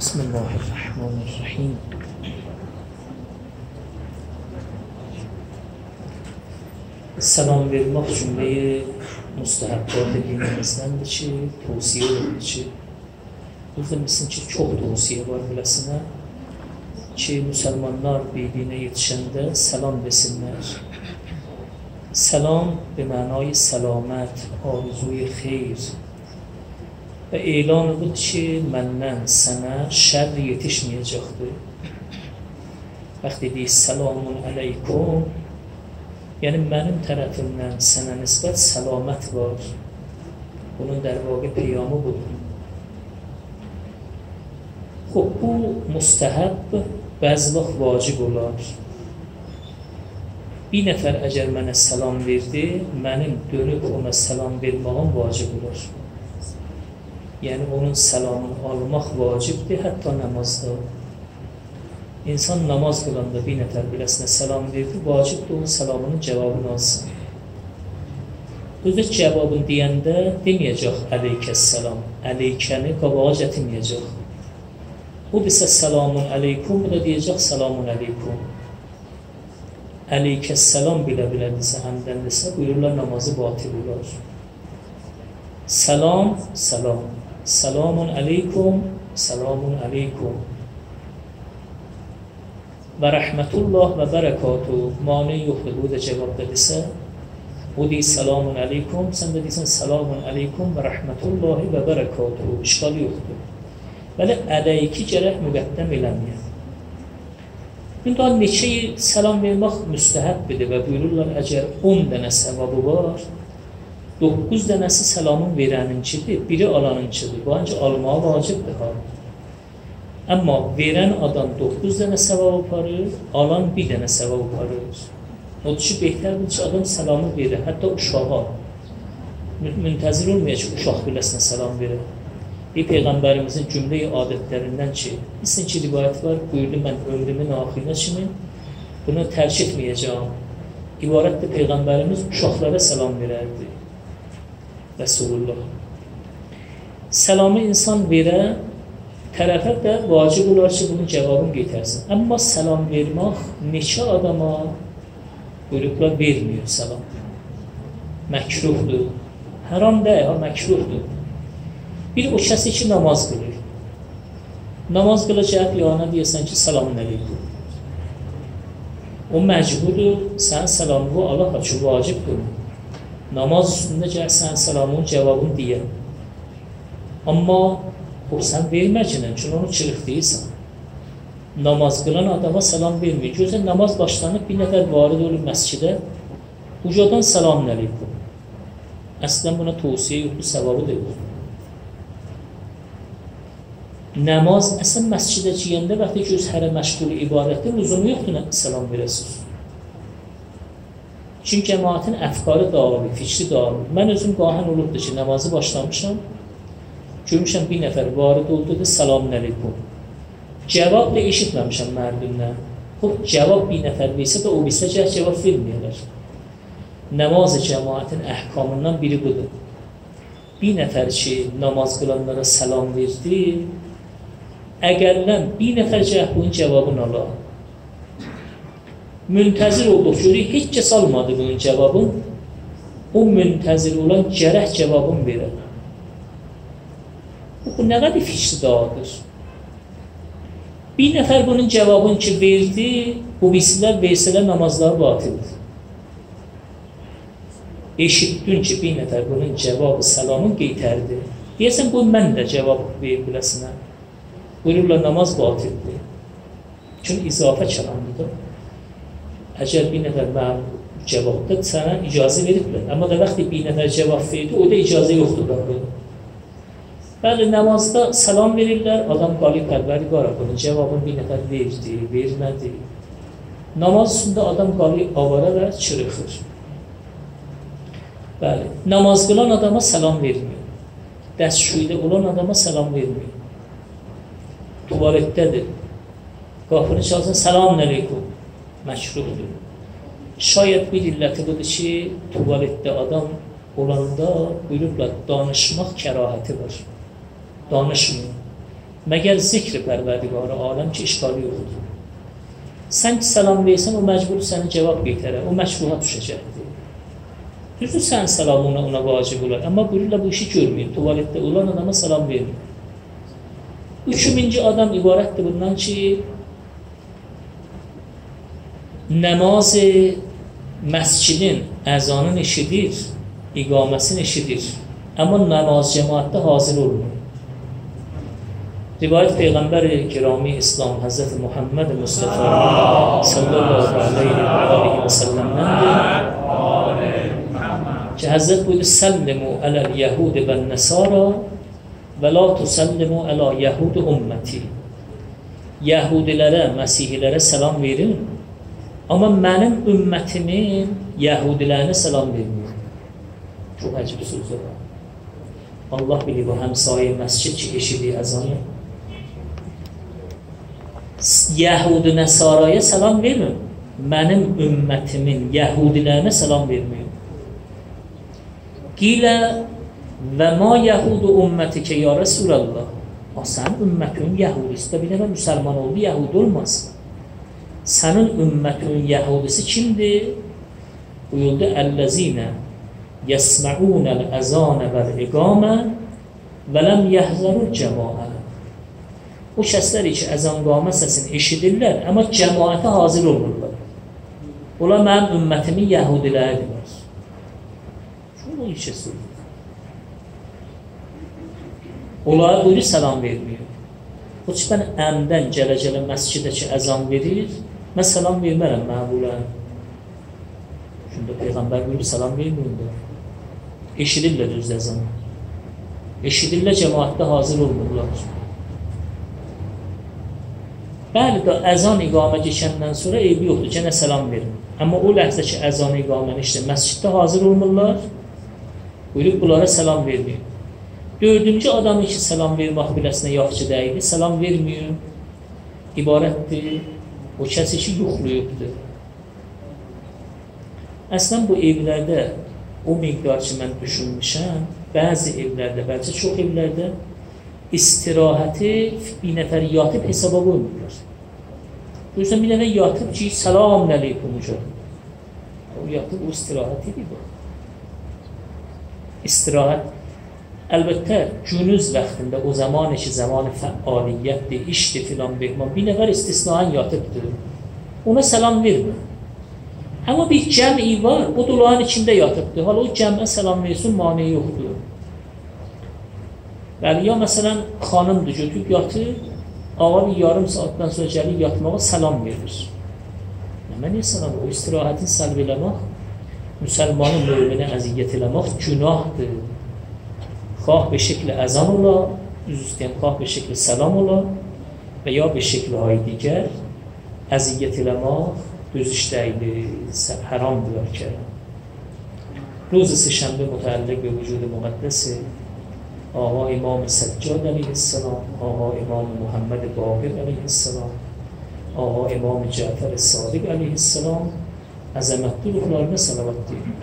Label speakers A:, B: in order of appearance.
A: بسم الله الرحمن الرحیم. سلام vermək cümləyə müstəhəbbat dinimizdən ki, tövsiyə edilir ki, bilirsin ki, çox tövsiyə var biləsinə ki, müsəlmanlar bir-birinə yetişəndə salam desinlər. Salam به معنای سلامت، آرزوی خیر و elan بود ki, məndən sənə şər yetişməyəcəkdir. Vaxtı deyir, selamun aleykum, yəni mənim tərəfimdən sənə nisbət səlamət var. Bunun در واقع پیامı budur. خب bu müstəhəb, bəzi vaxt vacib olar. Bir nəfər əgər mənə salam verdi, mənim dönüb ona salam verməyim vacib olar. Yəni onun salamını almaq vacibdir, hətta namazda. İnsan namaz qılanda bir nəfər biləsinə salam verdi, vacibdir onun salamının cavabını alsın. Özü cavabını deyəndə deməyəcək ələykəssalam, əleykəni qabağa gətirməyəcək. O desə salamun aleykum, bu da deyəcək salamun aleykum. Əleykəssalam bilə-bilə desə, həmdən desə, buyururlar namazı batil olar. Salam, salam. Selamun aleykum, selamun aleykum. Və rəhmətullah və bərəkatuhu. Mani yoxdur, bu da cavabda desə, o deyir selamun aleykum, sən də deyirsən selamun aleykum və rəhmətullahi və bərəkatuhu. İşgal yoxdur. Bəli, əleyki gərək müqəddəm eləməyəm. Bunda neçə salam vermək müstəhəbbidir və buyururlar, əgər 10 dənə səvabı var, 9 dənəsi salamın verəninkidir, biri alanınkidir. Bu ancaq almağa vacibdir. Amma verən adam 9 dənə səvab aparır, alan 1 dənə səvab aparır. O düşü behtərdir ki, adam salamı verir, hətta uşağa. Müntəzir olmayacaq ki, uşaq biləsinə salam verir. Bir Peyğəmbərimizin cümlə-i adətlərindən ki, bilsin ki, rivayət var, buyurdu, mən ömrümün axirinə kimi bunu tərk etməyəcəm. İbarətdir, Peyğəmbərimiz uşaqlara salam verərdi. Resulullah. Salamı insan verə, tərəfə də vacib olar ki, bunun cavabını getərsin. Amma salam vermək neçə adama buyurublar vermiyor salam. Məkruhdur. Haram deyil, məkruhdur. Bir o kəsi ki, namaz qılır. Namaz qılacaq, yana deyəsən ki, salamun aleykum. O məcburdur, sən salamını Allah ki, vacibdir. Namaz üstündə gəl, sən salamın cavabını deyəm. Amma o, sən verməcənən, çünki onu çırıq deyirsən. Namaz qılan adama salam vermir. Gözə namaz başlanıb, bir nəfər varid olur məscidə, ucadan salamun aleykum. Əslən buna tövsiyə yoxdur, səvabı da yoxdur. Namaz, əslən məscidə ciyəndə, vaxtı ki, öz hərə məşğulu ibadətdir, lüzumu yoxdur, salam verəsiniz. Çünki cəmaətin əfqarı dağılır, fikri dağılır. Mən özüm qahən olubdur ki, namazı başlamışam, görmüşəm bir nəfər varid oldu, salamun aleykum. Cavab da eşitməmişəm mərdümdən. Xub, cavab bir nəfər versə də, o bilsə gəl cavab verməyələr. Namaz cəmaətin əhkamından biri budur. Bir nəfər ki, namaz qılanlara salam verdi, əgərlən bir nəfər gəl bunun cavabını ala. Müntəzir olduq, görək, heç kəs almadı bunun cavabın, o müntəzir olan gərək cavabını verər. Bu, nə qədər fikri dağıdır? Bir nəfər bunun cavabını ki, verdi, bu versələr namazları batildir. Eşitdün ki, bir nəfər bunun cavabı salamın qeytərdi. Deyəsən, bu mən də cavab verir biləsinə. Buyururlar, namaz batildir. Çünki izafə kəlamıdır. Əgər bir nəfər mənim cavabda sənə icazə veriblər. Amma da vaxtı bir nəfər cavab verdi, o da icazə yoxdur. Bəli, namazda salam verirlər, adam qalib qəlbəri qaraq, bunun cavabını bir nəfər verdi, vermədi. Namaz üstündə adam qalib avara və çırıxır. Bəli, namaz qılan adama salam vermiyor. Dəstşüydə olan adama salam vermiyor. Tuvaletdədir. Qapını çalsın, salamun aleykum. Məkruhdur. Şayət bir illəti budur ki, tuvaletdə adam olanda buyurublar, danışmaq kərahəti var. Danışmıyor. مگر ذکر پروردگار عالم چه اشکالی بود. Sen selam versen o mecbur sana cevap getirir. O meşruha düşecektir. Düzdür sen selamına ona vacib olar. Ama buyurla bu işi görmüyor. Tuvalette olan adama selam vermiyor. Üçüncü adam ibarettir bundan ki namaz mescidin ezanını eşidir, iqamesini eşidir. Ama namaz cemaatte hazır olmuyor. Rivayet Peygamber-i Kirami İslam Hazreti Muhammed Mustafa sallallahu aleyhi ve sellem'dendir ki Hazret buyurdu sellimu alel yehudi ben nesara ve la tusellimu ala yehudi ümmeti. Yahudilere, Mesihilere selam verin ama benim ümmetimin Yahudilerine selam vermiyor. Çok acı bir söz var. Allah bilir bu hemsaye mescid ki eşidiği ezanı. Yahudi Nesara'ya selam vermiyor. Benim ümmetimin Yahudilerine selam vermiyor. Qile ve ma Yahudu ümmetike ya Resulallah. Sen ümmetin Yahudisi de bile Müslüman oldu, Yahudi olmaz. Senin ümmetin Yahudisi kimdi? Buyurdu ellezine yesma'unel ezane vel igame ve lem yehzerul cema'a. O kəslər ki, əzan-qamə səsini eşidirlər, amma cəmaətə hazır olurlar. Onlar mənim ümmətimin Yahudiləridirlər. Şunu işə söylüyor. Onlara buyurur, salam vermiyor. O ki, mən əmdən gələ-gələ məscidə ki, əzan verir, mən salam vermərəm məbula. Şunda Peyğəmbər buyurur, salam vermiyorlar. Eşidirlər düz əzanı. Eşidirlər, cəmaətdə hazır olurlar. Bəli də əzan iqamə keçəndən sonra eybi yoxdur, gənə salam verin. Amma o ləhzə ki, əzan iqaməni işte məsciddə hazır olmurlar, buyurub bunlara salam vermiyor. Dördüncü adamın ki, salam vermək biləsinə yaxşı deyildi, salam vermiyor, ibarətdir, o kəsi ki, yoxluyubdur. Əslən bu evlərdə o miqdar ki, mən düşünmüşəm, bəzi evlərdə, bəlkə çox evlərdə istirahəti bir nəfər yatıb hesaba qoymurlar. Bu yüzden bir nəfər yatıb ki, selamun aleyküm uca. O yatıb, o istirahətidir bu. İstirahət, əlbəttə, günüz vaxtında o zaman ki, zaman-ı fəaliyyətdir, işdir filan behman, bir nəfər istisnaən yatıbdır. Ona salam vermir. Amma bir cəmi var, o dolağın içində yatıbdır. Hala o cəmə salam versin, mani yoxdur. Bəli, ya məsələn, xanımdır, götürüb yatır, ağa bir yarım saatdən sonra gəlir yatmağa salam verir. Mən niyə salam? O istirahətin səlb eləmək, müsəlmanın möminə əziyyət eləmək günahdır. Xah bir şekli əzan ola, üz istəyən xah bir şekli salam ola və ya bir şekli hay digər əziyyət eləmək düz işləydir, haramdır ki. Roz-i Sişənbə mütəlliq və vücud-u müqəddəsi آقا امام سجاد علیه السلام، آقا امام محمد باقر علیه السلام، آقا امام جعفر صادق علیه السلام عظمت دور خلال صلوات